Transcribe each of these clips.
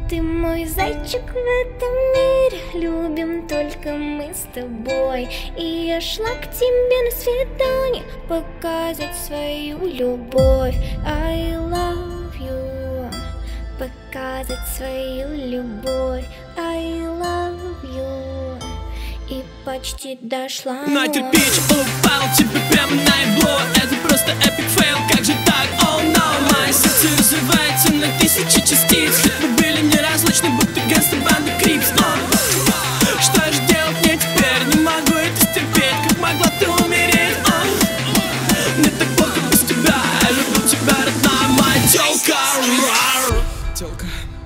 Ты мой зайчик в этом мире, любим только мы с тобой. И я шла к тебе на свидание, показать свою любовь. I love you, показать свою любовь. I love you, и почти дошла. На кирпич упал тебе прямо на ебло. Это просто эпик фейл, как же так, oh no. Мое сердце разрывается на тысячи частиц. Мы были неразлучны, будто гангстер-банда Крипс. Но что же делать мне теперь? Не могу это стерпеть, как могла ты умереть? Мне так плохо без тебя, я люблю тебя, родная моя тёлка. Тёлка.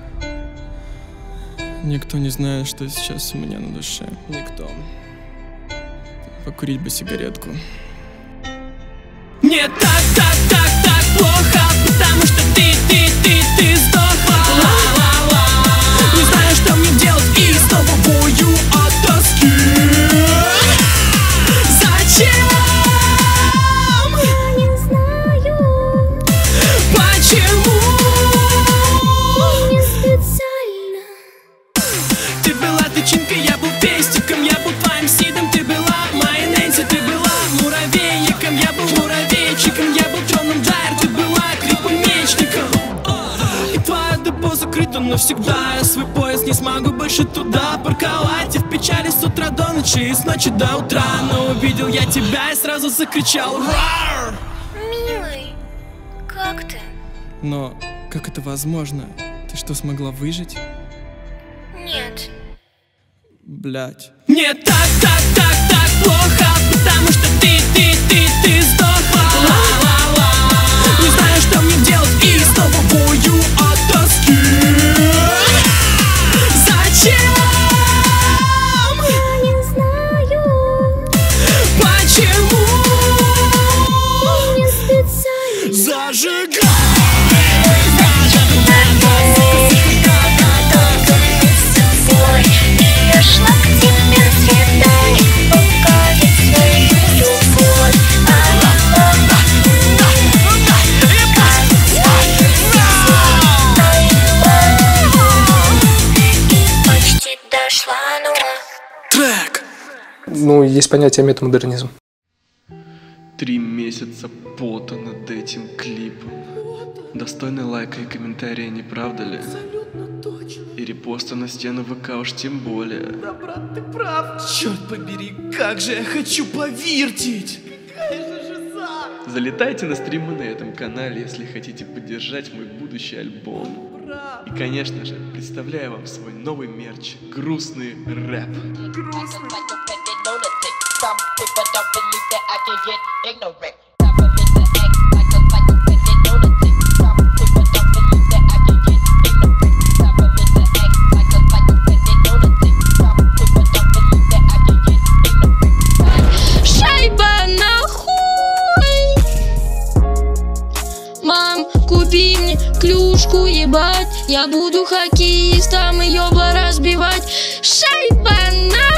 Никто не знает, что сейчас у меня на душе. Никто. Покурить бы сигаретку. Мне так плохо, потому что ты сдохла. Не знаю, что мне делать, и снова бою от тоски. Зачем? Я не знаю, Почему? не специально. Ты была тычинкой, я был пестиком, я был твоим сидом. Ты была моей Нэнси, ты была муравейником, я был муравейчиком, я был Джоном Дайер, ты была крипомечником. И твое депо закрыто навсегда, я свой поезд не смогу больше туда парковать. И в печали с утра до ночи и с ночи до утра. Но увидел я тебя и сразу закричал «Рар!». Милый, как ты? Но как это возможно? Ты что, смогла выжить? Нет. Блять. Мне так плохо, потому что ты сдохла. Не знаю, что мне делать, и снова бою от тоски. Зачем? Я не знаю, Почему? не специально. Зажигай! Я шла к тебе на свидание, показать свою любовь. И почти дошла, но... Трек! Ну, есть понятие метамодернизм. 3 месяца пота над этим клипом. Достойный лайка и комментария, не правда ли? Абсолютно точно. И репоста на стену ВК уж тем более. Да, брат, ты прав. Черт побери, как же я хочу повиртить! Конечно же, за. Залетайте на стримы на этом канале, если хотите поддержать мой будущий альбом. Брат, И, конечно же, представляю вам свой новый мерч — грустный рэп. грустно. Some people don't believe that I can get ignorant. Government to act like a psychopathic lunatic. Some people don't believe that I can get ignorant. Government to act like a psychopathic lunatic. Some people don't believe that I can get ignorant. Шайба нахуй! Мам, купи мне клюшку, ебать. Я буду хоккеистом, ее разбивать. Шайба нахуй!